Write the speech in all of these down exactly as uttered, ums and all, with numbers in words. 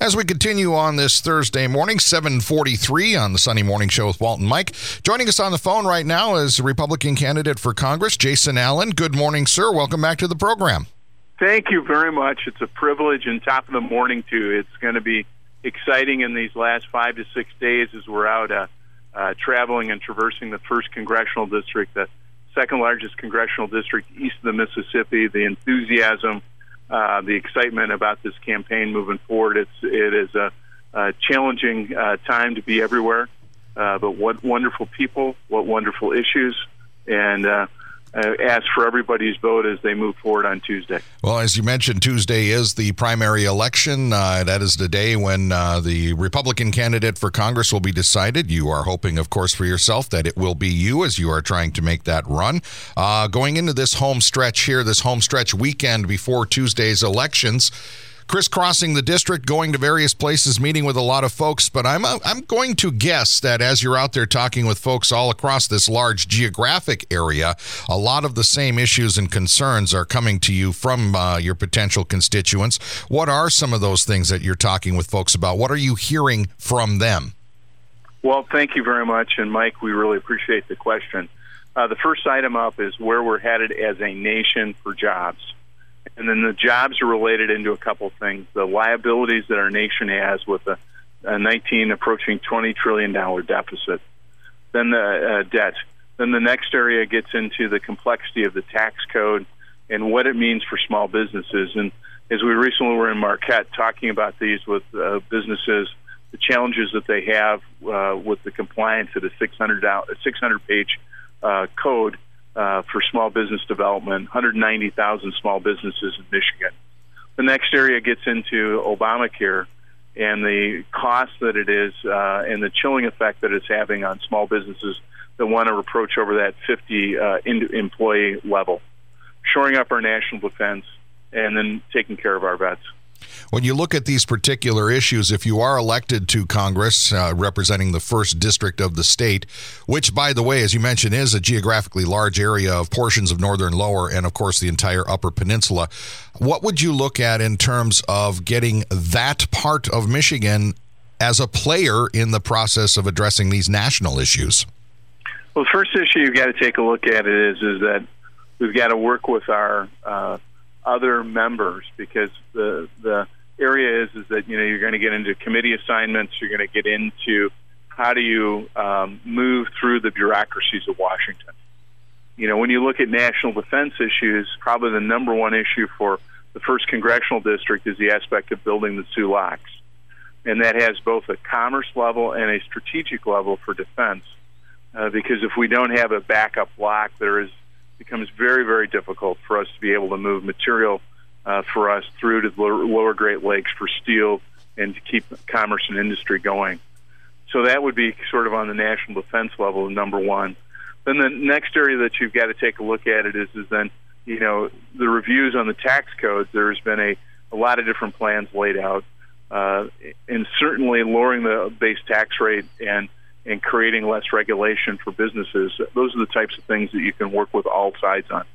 As we continue on this Thursday morning, seven forty-three on the Sunday Morning Show with Walt and Mike. Joining us on the phone right now is Republican candidate for Congress, Jason Allen. Good morning, sir. Welcome back to the program. Thank you very much. It's a privilege, and top of the morning, too. It's going to be exciting in these last five to six days as we're out uh, uh, traveling and traversing the first congressional district, the second largest congressional district east of the Mississippi. The enthusiasm, uh, the excitement about this campaign moving forward. It's it is a, a challenging uh, time to be everywhere, uh, but what wonderful people, what wonderful issues, and uh, Uh, ask for everybody's vote as they move forward on Tuesday. Well, as you mentioned, Tuesday is the primary election. Uh, that is the day when uh, the Republican candidate for Congress will be decided. You are hoping, of course, for yourself that it will be you as you are trying to make that run. Uh, going into this home stretch here, this home stretch weekend before Tuesday's elections, crisscrossing the district, going to various places, meeting with a lot of folks. But I'm uh, I'm going to guess that as you're out there talking with folks all across this large geographic area, a lot of the same issues and concerns are coming to you from uh, your potential constituents. What are some of those things that you're talking with folks about? What are you hearing from them? Well, thank you very much. And, Mike, we really appreciate the question. Uh, the first item up is where we're headed as a nation for jobs. And then the jobs are related into a couple of things. The liabilities that our nation has with a, a nineteen approaching twenty trillion dollars deficit. Then the uh, debt. Then the next area gets into the complexity of the tax code and what it means for small businesses. And as we recently were in Marquette talking about these with uh, businesses, the challenges that they have uh, with the compliance of the six hundred page uh, code Uh, for small business development, one hundred ninety thousand small businesses in Michigan. The next area gets into Obamacare and the cost that it is uh, and the chilling effect that it's having on small businesses that want to approach over that fifty uh, in- employee level. Shoring up our national defense and then taking care of our vets. When you look at these particular issues, if you are elected to Congress uh, representing the first district of the state, which, by the way, as you mentioned, is a geographically large area of portions of northern lower and, of course, the entire upper peninsula, what would you look at in terms of getting that part of Michigan as a player in the process of addressing these national issues? Well, the first issue you've got to take a look at it is, is that we've got to work with our uh, other members, because the the area is is that you know you're going to get into committee assignments, you're going to get into how do you um, move through the bureaucracies of Washington. You know, when you look at national defense issues, probably the number one issue for the first congressional district is the aspect of building the Sioux Locks, and that has both a commerce level and a strategic level for defense. Uh, because if we don't have a backup lock, there is becomes very, very difficult for us to be able to move material uh, for us through to the lower Great Lakes for steel and to keep commerce and industry going. So that would be sort of on the national defense level, number one. Then the next area that you've got to take a look at it is, is then, you know, the reviews on the tax codes. There's been a, a lot of different plans laid out, uh, and certainly lowering the base tax rate and and creating less regulation for businesses. Those are the types of things that you can work with all sides on.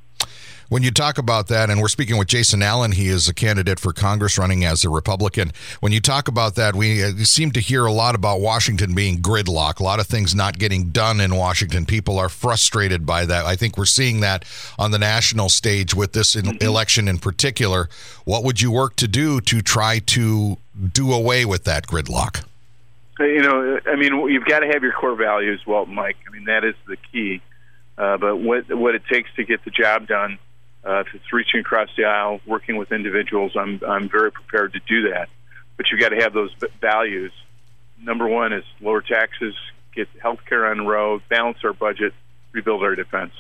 When you talk about that, and we're speaking with Jason Allen, he is a candidate for Congress running as a Republican. When you talk about that, we seem to hear a lot about Washington being gridlock, a lot of things not getting done in Washington. People are frustrated by that. I think we're seeing that on the national stage with this mm-hmm. election in particular. What would you work to do to try to do away with that gridlock? You know, I mean, you've got to have your core values, Walt and Mike. I mean, that is the key. Uh, but what what it takes to get the job done, uh, if it's reaching across the aisle, working with individuals, I'm I'm very prepared to do that. But you've got to have those values. Number one is lower taxes, get health care on the road, balance our budget, rebuild our defense.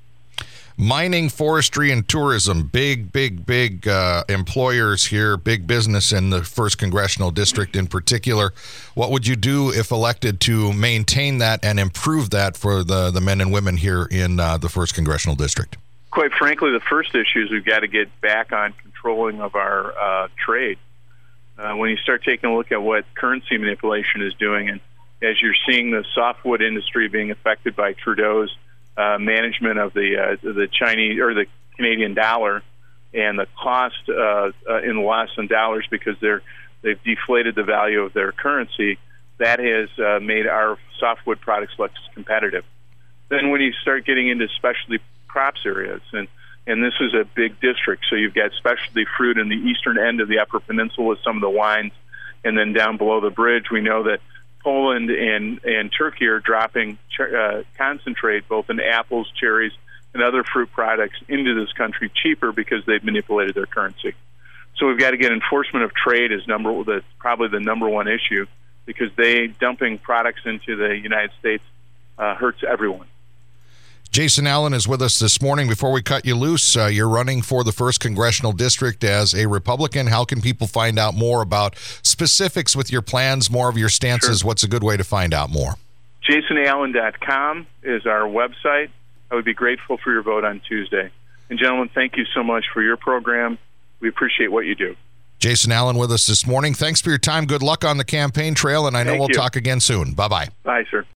Mining, forestry, and tourism, big, big, big uh, employers here, big business in the first congressional district in particular. What would you do if elected to maintain that and improve that for the, the men and women here in uh, the first congressional district? Quite frankly, the first issue is we've got to get back on controlling of our uh, trade. Uh, when you start taking a look at what currency manipulation is doing, and as you're seeing the softwood industry being affected by Trudeau's Uh, management of the uh, the Chinese or the Canadian dollar, and the cost uh, uh, in loss in dollars because they're they've deflated the value of their currency. That has uh, made our softwood products less competitive. Then when you start getting into specialty crops areas, and, and this is a big district, so you've got specialty fruit in the eastern end of the Upper Peninsula with some of the wines, and then down below the bridge, we know that Poland and, and Turkey are dropping uh, concentrate both in apples, cherries, and other fruit products into this country cheaper because they've manipulated their currency. So we've got to get enforcement of trade is number that's probably the number one issue, because they dumping products into the United States uh, hurts everyone. Jason Allen is with us this morning. Before we cut you loose, uh, you're running for the first Congressional District as a Republican. How can people find out more about specifics with your plans, more of your stances? Sure. What's a good way to find out more? jason allen dot com is our website. I would be grateful for your vote on Tuesday. And gentlemen, thank you so much for your program. We appreciate what you do. Jason Allen with us this morning. Thanks for your time. Good luck on the campaign trail, and I know Thank we'll you. talk again soon. Bye-bye. Bye, sir.